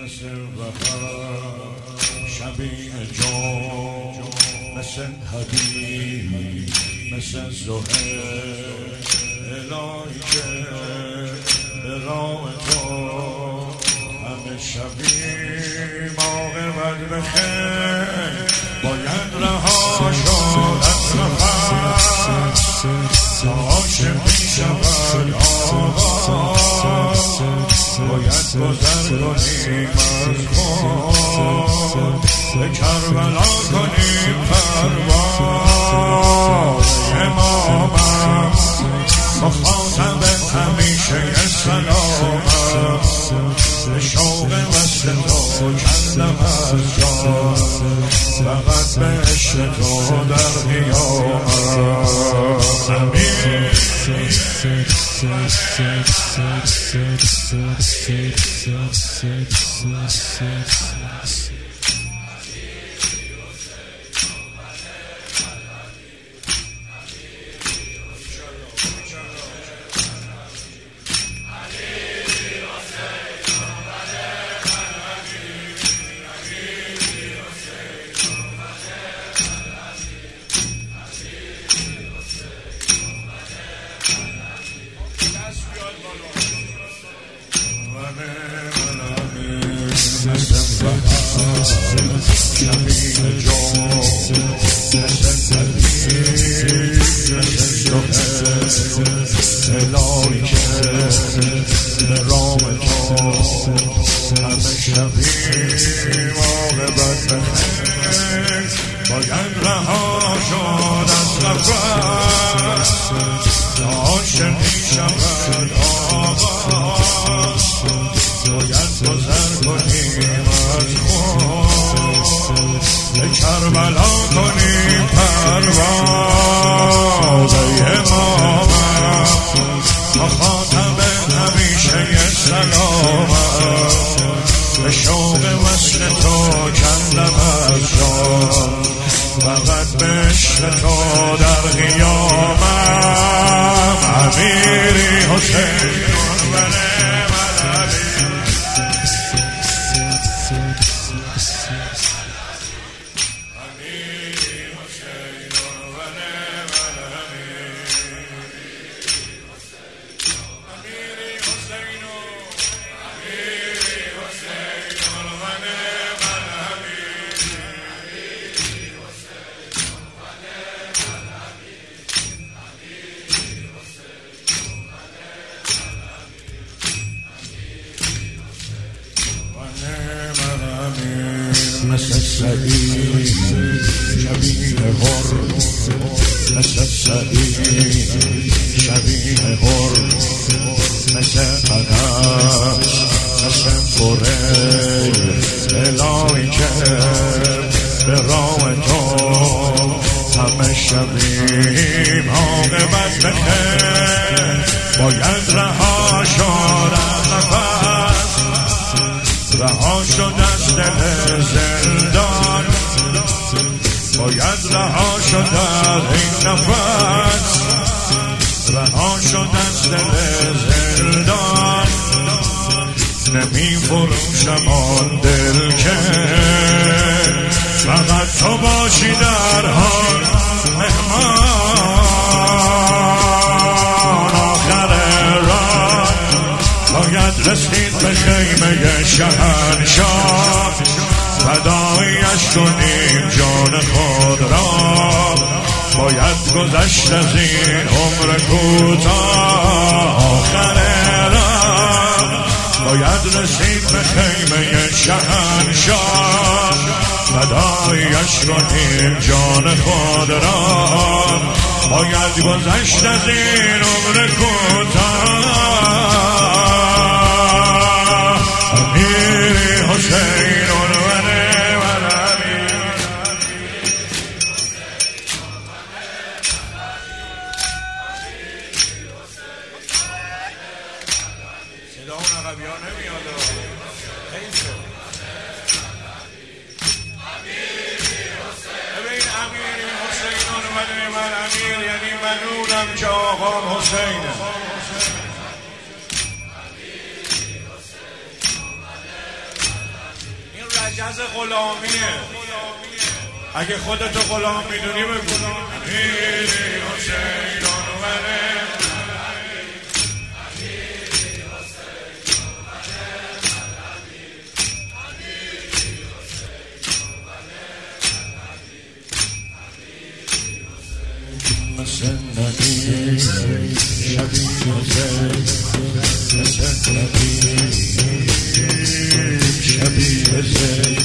مثل وفا شبیه جان، مثل حبیب مثل زهر، الهی که به راه تو همه شبیم عاقبت بخیر. باید رها شد از نفس تا عاشق می شود آقا، باید گذر کنیم از خود به کربلا کنیم پرواز. امامم مخاطب همیشه سلامم، به شوق وصل تو کندم از جان، فقط به عشق تو در قیامم. امین الهی که به رام تو همه شبیم عاقبت بخیر. باید رها شد از نفس تا عاشق می شود آقا، باید گذر کنیم از خود به کربلا کنیم پرواز. امامم مخاطب همیشه سلامم، به شوق وصل تو کندم از جان، فقط به عشق تو در قیامم. امیری حسین مثل سعید شبیه هر، مثل سعید شبیه هر، مثل انس مثل فریل، الهی که به راه تو همه شبیم عاقبت بخیر. باید رها شد از نفس، رها شد از دل زندان، باید رها شد از این نفس، رها شد از دل زندان. نمی فروشم آن دل که فقط تو باشی در حال مهمان. آخر راه باید رسید به خیمه شهنشاه، فدایش کنیم جان خود را. باید گذشت از این عمر کوتاه، آخر راه باید رسید به خیمه شهنشاه، فدایش کنیم جان خود را. باید گذشت از این عمر کوتاه. امیری حسین الوله والعلی. صدا اون عقبی ها نمیاد. ببین امیری حسین الوله والعلی یعنی منونم که آقام حسینه. مجاز غلامیه. اگه خودتو غلام میدونی بگو. امیری حسین عنوانه مسندی شبیه حسین مسندی شبیه حسین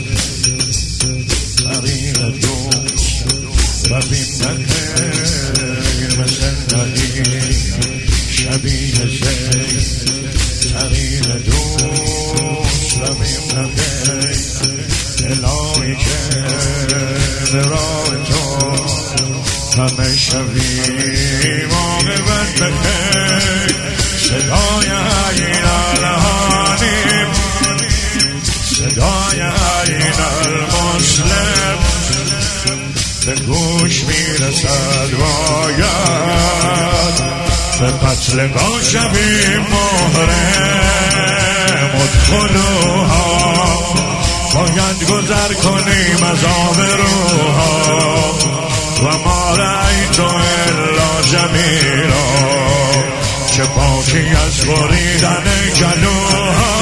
تغییر دوست ربیم نخیر مسندی شبیه حسین تغییر دوست ربیم نخیر الهی که برای تو همه شبی موقعت بخیر صدای این الهانیم صدای این المسلم به گوش میرسد باید به قتلگاه شبی محرم ادخلوها باید گذر کنیم از آبروها و ما رأیت الا جمیلا چه پاکی از بریدن گلوها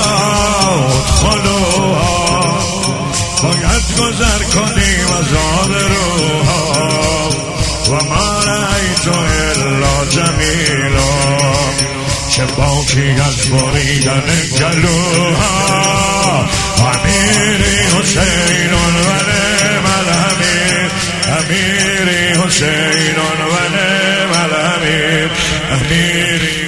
ادخلوها باید گذر کنیم از آبروها و ما رأیت الا جمیلا چه پاکی از بریدن گلوها امیری حسین ونعم الامیر امیری حسین ونعم الامیر امیری